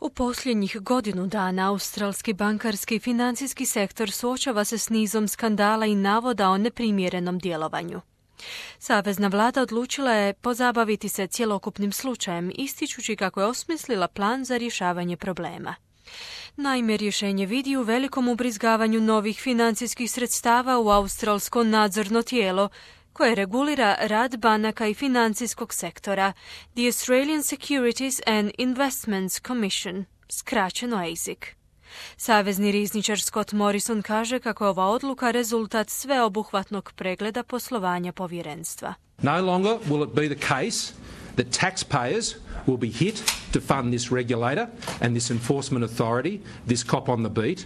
U posljednjih godinu dana australski bankarski i financijski sektor suočava se s nizom skandala i navoda o neprimjerenom djelovanju. Savezna vlada odlučila je pozabaviti se cjelokupnim slučajem, ističući kako je osmislila plan za rješavanje problema. Naime, rješenje vidi u velikom ubrizgavanju novih financijskih sredstava u australsko nadzorno tijelo, koje regulira rad banaka i financijskog sektora, The Australian Securities and Investments Commission, skraćeno ASIC. Savezni rizničar Scott Morrison kaže kako je ova odluka rezultat sveobuhvatnog pregleda poslovanja povjerenstva. No longer will it be the case that taxpayers will be hit to fund this regulator and this enforcement authority, this cop on the beat.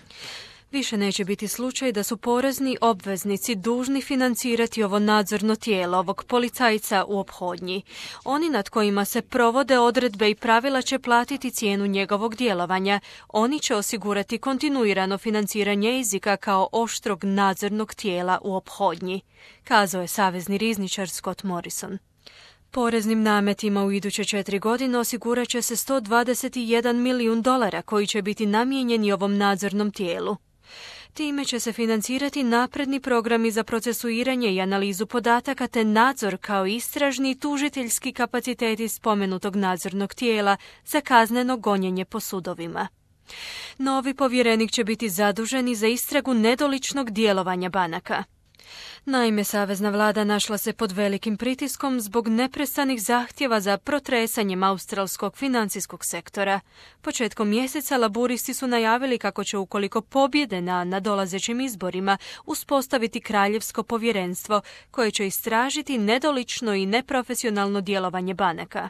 Više neće biti slučaj da su porezni obveznici dužni financirati ovo nadzorno tijelo, ovog policajca u ophodnji. Oni nad kojima se provode odredbe i pravila će platiti cijenu njegovog djelovanja. Oni će osigurati kontinuirano financiranje ASIC-a kao oštrog nadzornog tijela u ophodnji, kazao je savezni rizničar Scott Morrison. Poreznim nametima u iduće 4 godine osigurat će se $121 milijun koji će biti namijenjeni ovom nadzornom tijelu. Time će se financirati napredni programi za procesuiranje i analizu podataka te nadzor kao istražni i tužiteljski kapaciteti spomenutog nadzornog tijela za kazneno gonjenje po sudovima. Novi povjerenik će biti zadužen i za istragu nedoličnog djelovanja banaka. Naime, savezna vlada našla se pod velikim pritiskom zbog neprestanih zahtjeva za protresanjem australskog financijskog sektora. Početkom mjeseca laburisti su najavili kako će, ukoliko pobjede na nadolazećim izborima, uspostaviti kraljevsko povjerenstvo koje će istražiti nedolično i neprofesionalno djelovanje banaka.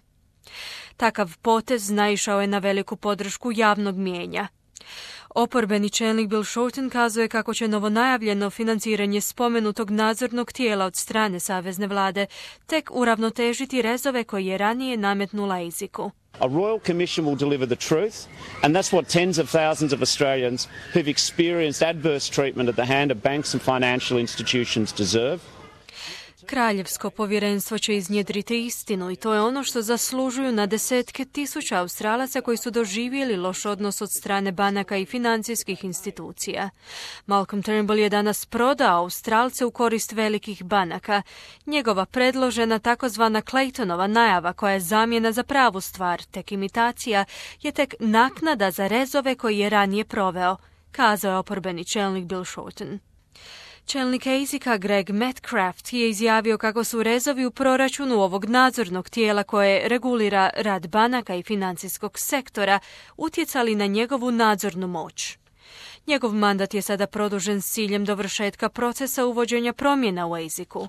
Takav potez naišao je na veliku podršku javnog mijenja. Oporbeni čelnik Bill Shorten kazuje kako će novonajavljeno financiranje spomenutog nadzornog tijela od strane savezne vlade tek uravnotežiti rezove koje je ranije nametnula ASIC-u. A Royal Commission will deliver the truth, and that's what tens of thousands of Australians who've experienced adverse treatment at the hand of banks and financial institutions deserve. Kraljevsko povjerenstvo će iznjedriti istinu i to je ono što zaslužuju na desetke tisuća Australaca koji su doživjeli loš odnos od strane banaka i financijskih institucija. Malcolm Turnbull je danas prodao Australce u korist velikih banaka. Njegova predložena takozvana Claytonova najava, koja je zamjena za pravu stvar, tek imitacija, je tek naknada za rezove koje je ranije proveo, kazao je oporbeni čelnik Bill Shorten. Čelnik ASIC-a Greg Metcalfe je izjavio kako su rezovi u proračunu ovog nadzornog tijela koje regulira rad banaka i financijskog sektora utjecali na njegovu nadzornu moć. Njegov mandat je sada produžen s ciljem dovršetka procesa uvođenja promjena u ASIC-u.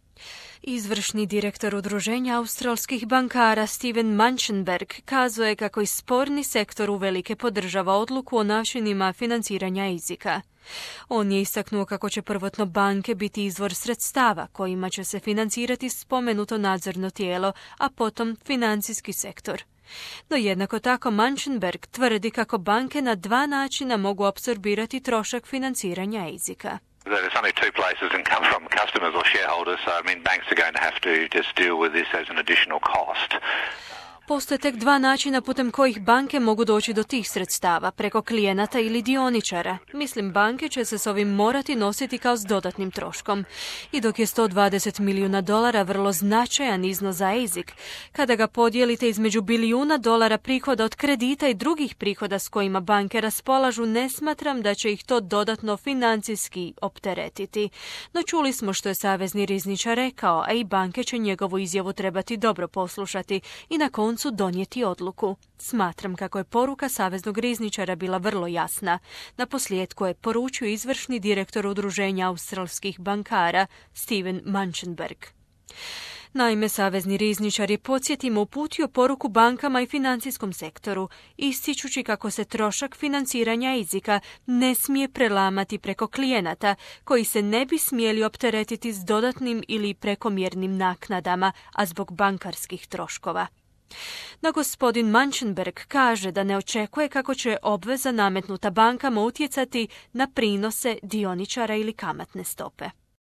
Izvršni direktor udruženja australskih bankara Steven Munchenberg kazuje kako i sporni sektor uvelike podržava odluku o načinima financiranja ASIC-a. On je istaknuo kako će prvotno banke biti izvor sredstava kojima će se financirati spomenuto nadzorno tijelo, a potom financijski sektor. No jednako tako Munchenberg tvrdi kako banke na dva načina mogu apsorbirati trošak financiranja ASIC-a. There's only two places that come from customers or shareholders, so banks are going to have to just deal with this as an additional cost. Postoje tek dva načina putem kojih banke mogu doći do tih sredstava, preko klijenata ili dioničara. Mislim, banke će se s ovim morati nositi kao s dodatnim troškom. I dok je $120 milijuna vrlo značajan iznos za ASIC, kada ga podijelite između $1 bilijuna prihoda od kredita i drugih prihoda s kojima banke raspolažu, ne smatram da će ih to dodatno financijski opteretiti. No čuli smo što je savezni rizničar rekao, a i banke će njegovu izjavu trebati dobro poslušati i na koncu donijeti odluku. Smatram kako je poruka saveznog rizničara bila vrlo jasna. Naposljetku je poručio izvršni direktor udruženja australskih bankara Steven Munchenberg. Naime, savezni rizničar je, podsjetimo, uputio poruku bankama i financijskom sektoru, ističući kako se trošak financiranja ASIC-a ne smije prelamati preko klijenata, koji se ne bi smjeli opteretiti s dodatnim ili prekomjernim naknadama, a zbog bankarskih troškova. No gospodin Munchenberg kaže da ne očekuje kako će obveza nametnuta bankama utjecati na prinose dioničara ili kamatne stope.